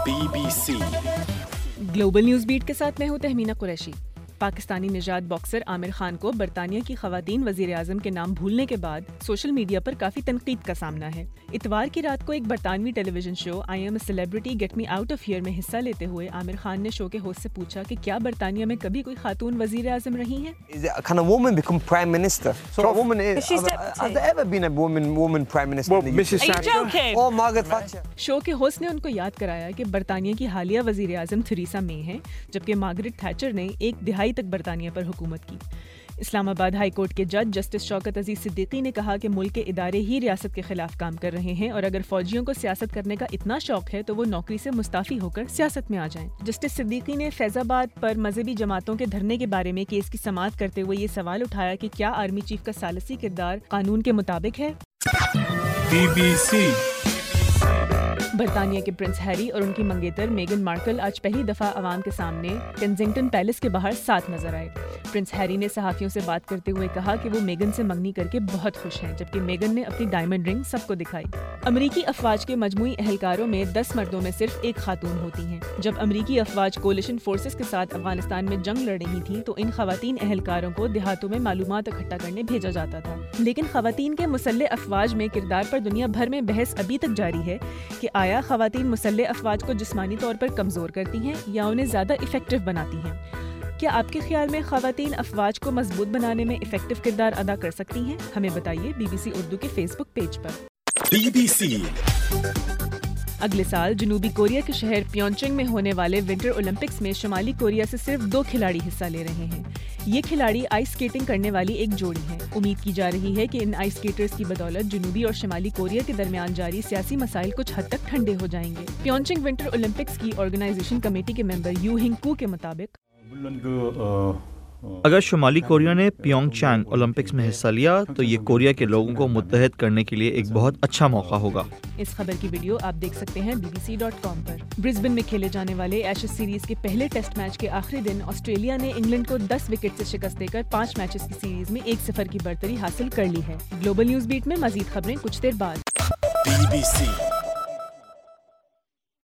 BBC global news bat کے ساتھ میں ہوں تہمینہ قریشی۔ پاکستانی نژاد باکسر عامر خان کو برطانیہ کی خواتین وزیر اعظم کے نام بھولنے کے بعد سوشل میڈیا پر کافی تنقید کا سامنا ہے۔ اتوار کی رات کو ایک برطانوی television show I'm a celebrity get me out of here میں حصہ لیتے ہوئے عامر خان نے شو کے ہوسٹ سے پوچھا کہ کیا برطانیہ میں کبھی کوئی خاتون وزیر اعظم رہی ہیں؟ Can a woman become prime minister? So a woman is. Has there ever been a woman prime minister? Well, Mrs. Thatcher. Oh, Margaret Thatcher. شو کے ہوسٹ نے ان کو یاد کرایا کہ برطانیہ کی حالیہ وزیر اعظم تھریسا مے ہیں، جبکہ مارگریٹ تھیچر نے ایک دہائی تک برطانیہ پر حکومت کی۔ اسلام آباد ہائی کورٹ کے جج جسٹس شوکت عزیز صدیقی نے کہا کہ ملک کے ادارے ہی ریاست کے خلاف کام کر رہے ہیں اور اگر فوجیوں کو سیاست کرنے کا اتنا شوق ہے تو وہ نوکری سے مستعفی ہو کر سیاست میں آ جائیں۔ جسٹس صدیقی نے فیض آباد پر مذہبی جماعتوں کے دھرنے کے بارے میں کیس کی سماعت کرتے ہوئے یہ سوال اٹھایا کہ کیا آرمی چیف کا ثالثی کردار قانون کے مطابق ہے؟ BBC برطانیہ کے پرنس ہیری اور ان کی منگیتر میگن مارکل آج پہلی دفعہ عوام کے سامنے کنزنگٹن پیلس کے باہر ساتھ نظر آئے۔ پرنس ہیری نے صحافیوں سے بات کرتے ہوئے کہا کہ وہ میگن سے منگنی کر کے بہت خوش ہیں، جبکہ میگن نے اپنی ڈائمنڈ رنگ سب کو دکھائی۔ امریکی افواج کے مجموعی اہلکاروں میں 10 مردوں میں صرف ایک خاتون ہوتی ہیں۔ جب امریکی افواج کولیشن فورسز کے ساتھ افغانستان میں جنگ لڑ رہی تھیں تو ان خواتین اہلکاروں کو دیہاتوں میں معلومات اکٹھا کرنے بھیجا جاتا تھا، لیکن خواتین کے مسلح افواج میں کردار پر دنیا بھر میں بحث ابھی تک جاری ہے کہ آیا خواتین مسلح افواج کو جسمانی طور پر کمزور کرتی ہیں یا انہیں زیادہ افیکٹو بناتی ہیں؟ کیا آپ کے خیال میں خواتین افواج کو مضبوط بنانے میں افیکٹو کردار ادا کر سکتی ہیں؟ ہمیں بتائیے BBC اردو کے فیس بک پیج پر۔ BBC اگلے سال جنوبی کوریا کے شہر پیونچنگ میں ہونے والے ونٹر اولمپکس میں شمالی کوریا سے صرف 2 کھلاڑی حصہ لے رہے ہیں۔ یہ کھلاڑی آئس سکیٹنگ کرنے والی ایک جوڑی ہیں۔ امید کی جا رہی ہے کہ ان آئس سکیٹرز کی بدولت جنوبی اور شمالی کوریا کے درمیان جاری سیاسی مسائل کچھ حد تک ٹھنڈے ہو جائیں گے۔ پیونچنگ ونٹر اولمپکس کی آرگنائزیشن کمیٹی کے ممبر یو ہنگ کو کے مطابق اگر شمالی کوریا نے پیونگ چانگ اولمپکس میں حصہ لیا تو یہ کوریا کے لوگوں کو متحد کرنے کے لیے ایک بہت اچھا موقع ہوگا۔ اس خبر کی ویڈیو آپ دیکھ سکتے ہیں BBC.com پر۔ برسبن میں کھیلے جانے والے ایشز سیریز کے پہلے ٹیسٹ میچ کے آخری دن آسٹریلیا نے انگلینڈ کو 10 وکٹ سے شکست دے کر 5 میچز کی سیریز میں 1-0 کی برتری حاصل کر لی ہے۔ گلوبل نیوز بیٹ میں مزید خبریں کچھ دیر بعد۔ BBC